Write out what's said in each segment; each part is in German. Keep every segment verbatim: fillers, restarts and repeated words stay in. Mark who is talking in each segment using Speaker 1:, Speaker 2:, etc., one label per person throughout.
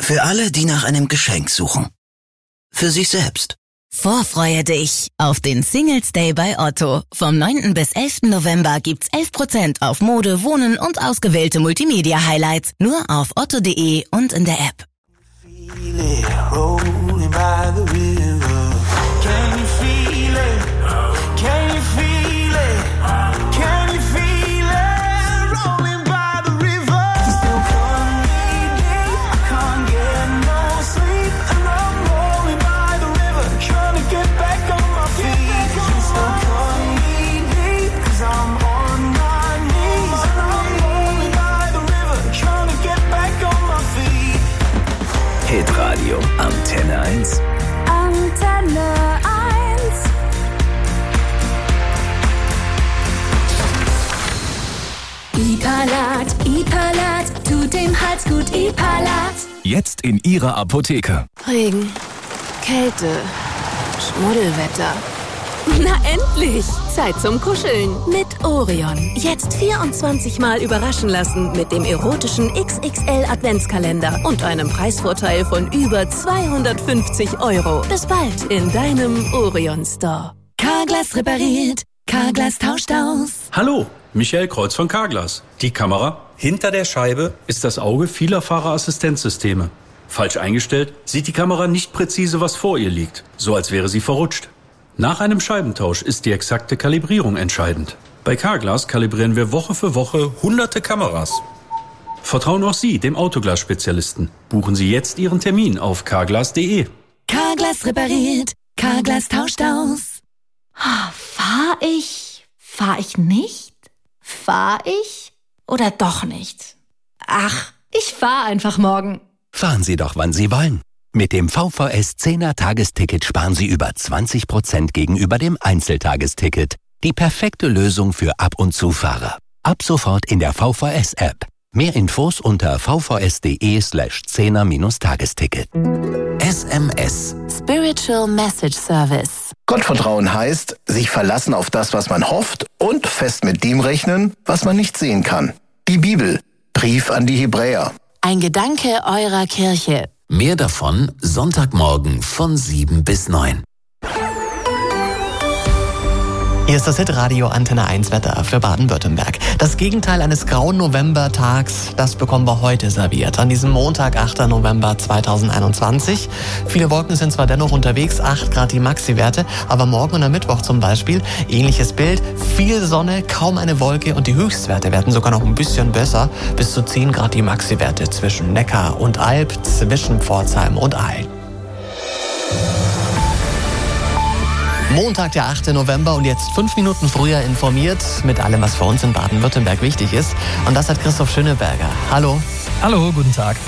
Speaker 1: Für alle, die nach einem Geschenk suchen. Für sich selbst.
Speaker 2: Vorfreue dich auf den Singles Day bei Otto. Vom neunten bis elften November gibt's elf Prozent auf Mode, Wohnen und ausgewählte Multimedia-Highlights. Nur auf otto punkt de und in der App.
Speaker 1: Hitradio Antenne eins.
Speaker 3: Antenne eins. Ipalat, Ipalat, tut dem Hals gut, Ipalat.
Speaker 4: Jetzt in Ihrer Apotheke.
Speaker 5: Regen, Kälte, Schmuddelwetter. Na endlich! Zeit zum Kuscheln mit Orion. Jetzt vierundzwanzig Mal überraschen lassen mit dem erotischen X X L Adventskalender und einem Preisvorteil von über zweihundertfünfzig Euro. Bis bald in deinem Orion Store.
Speaker 2: Carglass repariert, Carglass tauscht aus.
Speaker 6: Hallo, Michael Kreuz von Carglass. Die Kamera hinter der Scheibe ist das Auge vieler Fahrerassistenzsysteme. Falsch eingestellt sieht die Kamera nicht präzise, was vor ihr liegt, so als wäre sie verrutscht. Nach einem Scheibentausch ist die exakte Kalibrierung entscheidend. Bei Carglass kalibrieren wir Woche für Woche hunderte Kameras. Vertrauen auch Sie dem Autoglas-Spezialisten. Buchen Sie jetzt Ihren Termin auf carglass punkt de.
Speaker 2: Carglass repariert, Carglass tauscht aus.
Speaker 7: Fahr ich? Fahr ich nicht? Fahr ich? Oder doch nicht? Ach, ich fahr einfach morgen.
Speaker 8: Fahren Sie doch, wann Sie wollen. Mit dem V V S zehner Tagesticket sparen Sie über zwanzig Prozent gegenüber dem Einzeltagesticket. Die perfekte Lösung für Ab- und Zufahrer. Ab sofort in der V V S-App. Mehr Infos unter vvs.de slash zehner minus Tagesticket.
Speaker 1: S M S.
Speaker 7: Spiritual Message Service.
Speaker 9: Gottvertrauen heißt, sich verlassen auf das, was man hofft und fest mit dem rechnen, was man nicht sehen kann. Die Bibel. Brief an die Hebräer.
Speaker 7: Ein Gedanke eurer Kirche.
Speaker 1: Mehr davon Sonntagmorgen von sieben bis neun.
Speaker 10: Hier ist das Hitradio Antenne eins Wetter für Baden-Württemberg. Das Gegenteil eines grauen Novembertags, das bekommen wir heute serviert. An diesem Montag, achter November zweitausendeinundzwanzig. Viele Wolken sind zwar dennoch unterwegs, acht Grad die Maxi-Werte, aber morgen und am Mittwoch zum Beispiel ähnliches Bild. Viel Sonne, kaum eine Wolke und die Höchstwerte werden sogar noch ein bisschen besser. Bis zu zehn Grad die Maxi-Werte zwischen Neckar und Alb, zwischen Pforzheim und Aalen. Montag, der achter November und jetzt fünf Minuten früher informiert mit allem, was für uns in Baden-Württemberg wichtig ist. Und das hat Christoph Schöneberger. Hallo.
Speaker 11: Hallo, guten Tag.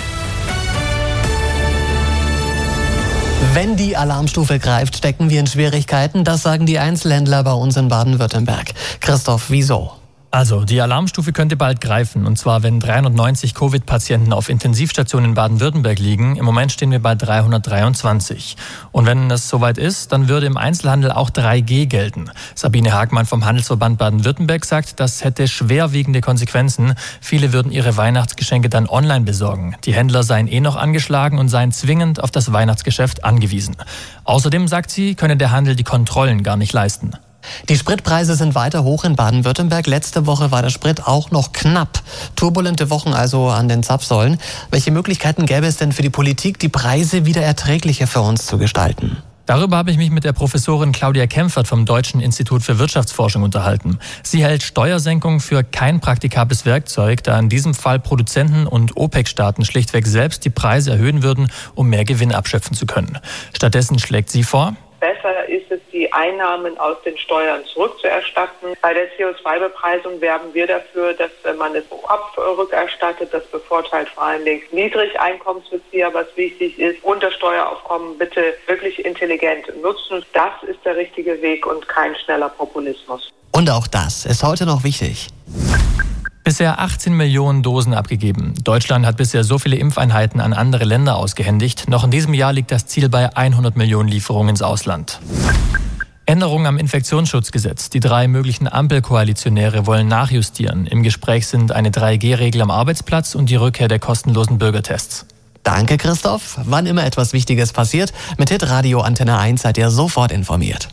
Speaker 10: Wenn die Alarmstufe greift, stecken wir in Schwierigkeiten. Das sagen die Einzelhändler bei uns in Baden-Württemberg. Christoph, wieso?
Speaker 11: Also, die Alarmstufe könnte bald greifen. Und zwar, wenn dreihundertneunzig Covid-Patienten auf Intensivstationen in Baden-Württemberg liegen. Im Moment stehen wir bei dreihundertdreiundzwanzig. Und wenn das soweit ist, dann würde im Einzelhandel auch drei G gelten. Sabine Hagmann vom Handelsverband Baden-Württemberg sagt, das hätte schwerwiegende Konsequenzen. Viele würden ihre Weihnachtsgeschenke dann online besorgen. Die Händler seien eh noch angeschlagen und seien zwingend auf das Weihnachtsgeschäft angewiesen. Außerdem, sagt sie, könne der Handel die Kontrollen gar nicht leisten.
Speaker 10: Die Spritpreise sind weiter hoch in Baden-Württemberg. Letzte Woche war der Sprit auch noch knapp. Turbulente Wochen also an den Zapfsäulen. Welche Möglichkeiten gäbe es denn für die Politik, die Preise wieder erträglicher für uns zu gestalten?
Speaker 11: Darüber habe ich mich mit der Professorin Claudia Kempfert vom Deutschen Institut für Wirtschaftsforschung unterhalten. Sie hält Steuersenkung für kein praktikables Werkzeug, da in diesem Fall Produzenten und OPEC-Staaten schlichtweg selbst die Preise erhöhen würden, um mehr Gewinn abschöpfen zu können. Stattdessen schlägt sie vor:
Speaker 12: Besser ist es, die Einnahmen aus den Steuern zurückzuerstatten. Bei der C O zwei Bepreisung werben wir dafür, dass man es vorab rückerstattet. Das bevorteilt vor allen Dingen Niedrigeinkommensbezieher, was wichtig ist. Und das Steueraufkommen bitte wirklich intelligent nutzen. Das ist der richtige Weg und kein schneller Populismus.
Speaker 10: Und auch das ist heute noch wichtig.
Speaker 11: Bisher achtzehn Millionen Dosen abgegeben. Deutschland hat bisher so viele Impfeinheiten an andere Länder ausgehändigt. Noch in diesem Jahr liegt das Ziel bei hundert Millionen Lieferungen ins Ausland. Änderungen am Infektionsschutzgesetz. Die drei möglichen Ampelkoalitionäre wollen nachjustieren. Im Gespräch sind eine drei G Regel am Arbeitsplatz und die Rückkehr der kostenlosen Bürgertests.
Speaker 10: Danke, Christoph. Wann immer etwas Wichtiges passiert, mit Hitradio Antenne eins seid ihr sofort informiert.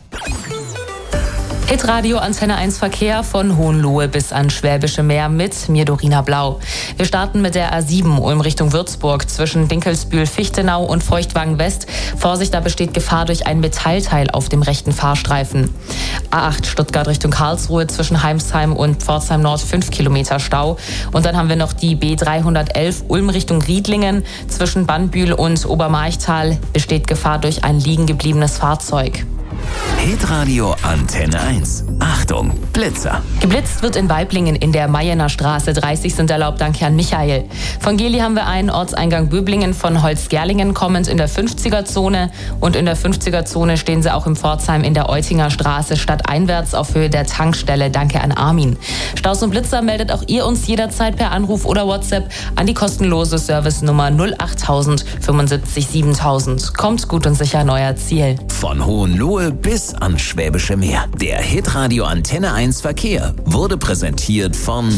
Speaker 13: Hitradio Antenne eins Verkehr von Hohenlohe bis an Schwäbische Meer mit mir, Dorina Blau. Wir starten mit der A sieben Ulm Richtung Würzburg zwischen Dinkelsbühl-Fichtenau und Feuchtwagen West. Vorsicht, da besteht Gefahr durch ein Metallteil auf dem rechten Fahrstreifen. A acht Stuttgart Richtung Karlsruhe zwischen Heimsheim und Pforzheim Nord fünf Kilometer Stau. Und dann haben wir noch die B dreihundertelf Ulm Richtung Riedlingen zwischen Bannbühl und Obermarchtal besteht Gefahr durch ein liegen gebliebenes Fahrzeug.
Speaker 4: Hitradio Antenne eins. Achtung, Blitzer.
Speaker 13: Geblitzt wird in Weiblingen in der Mayener Straße. dreißig sind erlaubt, danke an Michael. Von Geli haben wir einen Ortseingang Böblingen von Holzgerlingen kommend in der fünfziger-Zone. Und in der fünfziger-Zone stehen sie auch im Pforzheim in der Eutinger Straße stadteinwärts auf Höhe der Tankstelle. Danke an Armin. Staus und Blitzer meldet auch ihr uns jederzeit per Anruf oder WhatsApp an die kostenlose Servicenummer null achttausend fünfundsiebzig siebentausend. Kommt gut und sicher an euer Ziel.
Speaker 4: Von Hohenlohe bis an Schwäbische Meer. Der Hitradio Antenne eins Verkehr wurde präsentiert von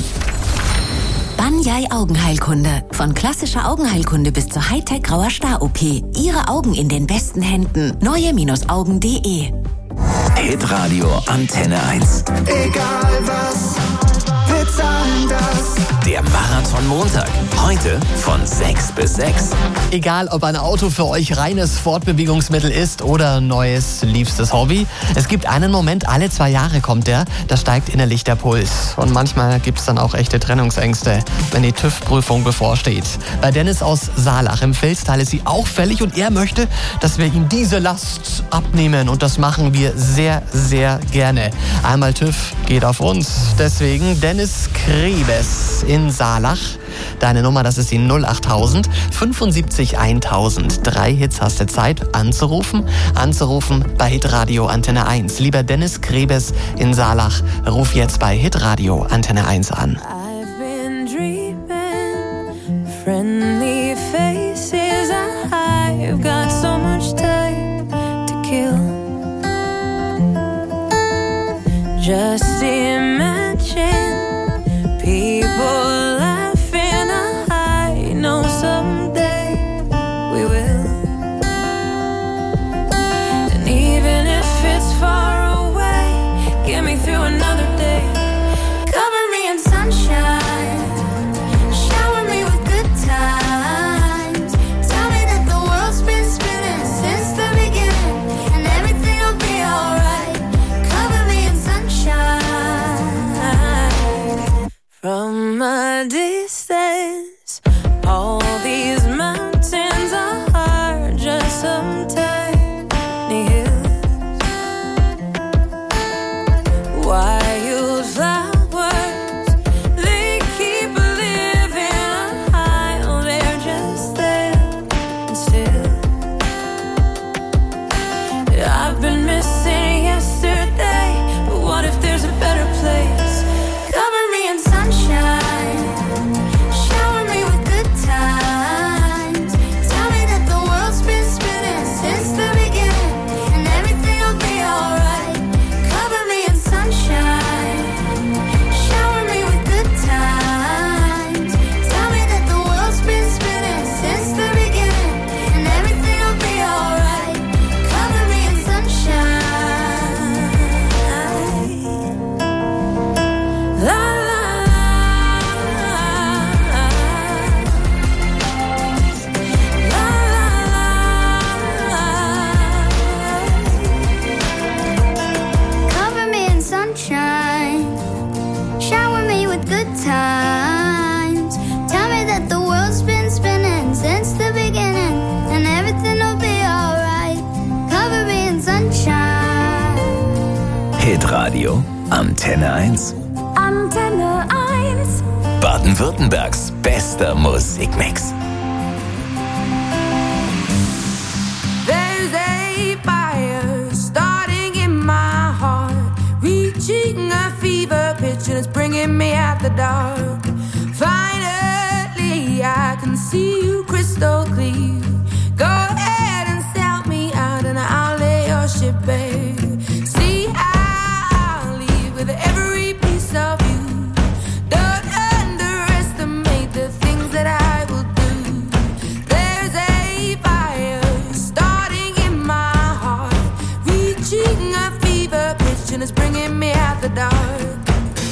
Speaker 2: Banyai Augenheilkunde. Von klassischer Augenheilkunde bis zur Hightech grauer Star-O P. Ihre Augen in den besten Händen. neue Augen punkt de.
Speaker 4: Hitradio Antenne eins.
Speaker 14: Egal was, wir zahlen das.
Speaker 4: Der Marathon Montag. Heute von sechs bis sechs.
Speaker 10: Egal, ob ein Auto für euch reines Fortbewegungsmittel ist oder neues, liebstes Hobby. Es gibt einen Moment, alle zwei Jahre kommt der, da steigt innerlich der Puls. Und manchmal gibt es dann auch echte Trennungsängste, wenn die TÜV-Prüfung bevorsteht. Bei Dennis aus Saalach im Vilstal ist sie auch fällig und er möchte, dass wir ihm diese Last abnehmen. Und das machen wir sehr, sehr gerne. Einmal TÜV geht auf uns. Deswegen Dennis Krebes in Saalach. Deine Nummer, das ist die null achttausend fünfundsiebzig eintausend. Drei Hits hast du Zeit anzurufen. Anzurufen bei Hitradio Antenne eins. Lieber Dennis Krebes in Saalach, ruf jetzt bei Hitradio Antenne eins an.
Speaker 15: I've been dreaming, friendly faces, I've got so much time to kill. Just imagine people someday we will. And even if it's far away, get me through another day. Cover me in sunshine, shower me with good times. Tell me that the world's been spinning since the beginning, and everything will be alright. Cover me in sunshine. From a distance, all these mountains are just some tiny hills. Wildflowers, they keep living high. Oh, they're just there and still. I've been missing yesterday, but what if there's a better place? Cover me in sunshine.
Speaker 4: Hitradio Antenne eins.
Speaker 3: Antenne eins.
Speaker 4: Baden-Württembergs bester Musikmix.
Speaker 15: There's a fire starting in my heart, reaching a fever pitch and it's bringing me out the dark. Finally, I can see you crystal clear. Go ahead and sell me out and I'll lay your ship bare. See, I'll leave with every piece of you. Don't underestimate the things that I will do. There's and it's bringing